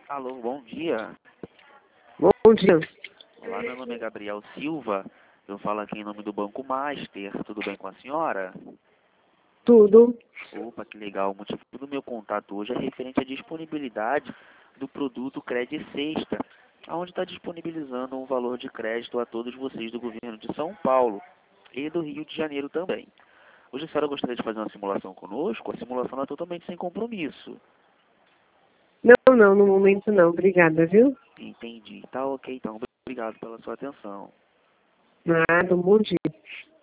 Alô, bom dia. Bom dia. Olá, meu nome é Gabriel Silva. Eu falo aqui em nome do Banco Master. Tudo bem com a senhora? Tudo. Opa, que legal. O motivo do meu contato hoje é referente à disponibilidade do produto Crédito Sexta, onde está disponibilizando um valor de crédito a todos vocês do governo de São Paulo e do Rio de Janeiro também. Hoje a senhora gostaria de fazer uma simulação conosco? A simulação é totalmente sem compromisso. Não, no momento não. Obrigada, viu? Entendi. Tá ok, então. Obrigado pela sua atenção. Nada, um bom dia.